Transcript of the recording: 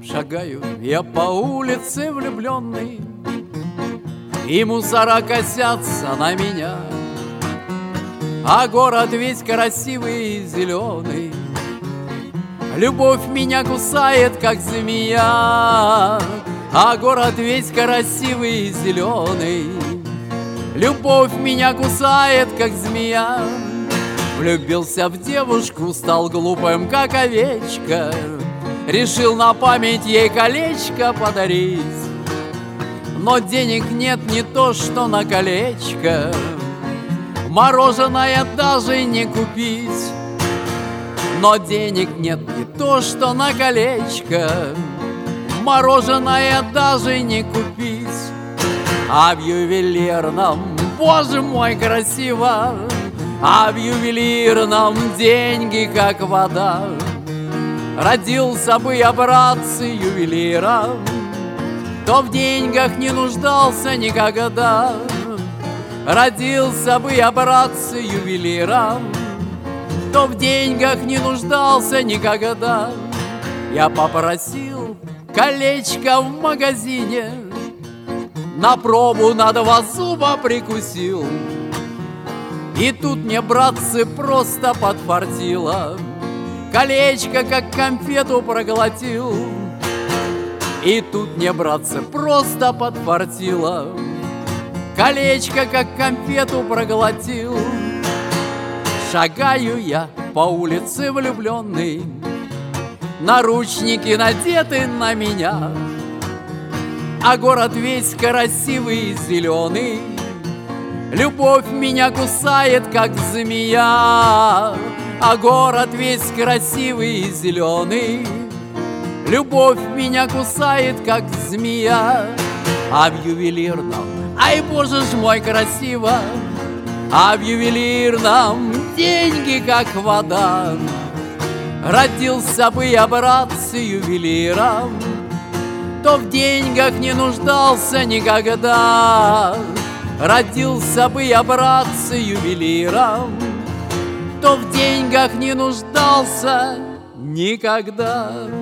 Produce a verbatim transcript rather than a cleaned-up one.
Шагаю я по улице влюбленный, и мусора косятся на меня, а город весь красивый и зеленый. Любовь меня кусает, как змея, а город весь красивый и зеленый. Любовь меня кусает, как змея. Влюбился в девушку, стал глупым, как овечка. Решил на память ей колечко подарить, но денег нет, не то что на колечко. Мороженое даже не купить, но денег нет, не то что на колечко. Мороженое даже не купить. А в ювелирном, боже мой, красиво, а в ювелирном деньги, как вода. Родился бы я, братцы, ювелиром, то в деньгах не нуждался никогда. Родился бы я, братцы, ювелиром, то в деньгах не нуждался никогда. Я попросил колечко в магазине, на пробу на два зуба прикусил. И тут мне, братцы, просто подфартило. Колечко, как конфету, проглотил. И тут мне, братцы, просто подфартило. Колечко, как конфету, проглотил. Шагаю я по улице влюбленный, наручники надеты на меня, а город весь красивый и зеленый. Любовь меня кусает, как змея, а город весь красивый и зеленый. Любовь меня кусает, как змея. А в ювелирном, ай, боже ж мой, красиво, а в ювелирном деньги, как вода. Родился бы я, братцы, ювелиром, то в деньгах не нуждался никогда. Родился бы я, братцы, ювелиром, то в деньгах не нуждался никогда.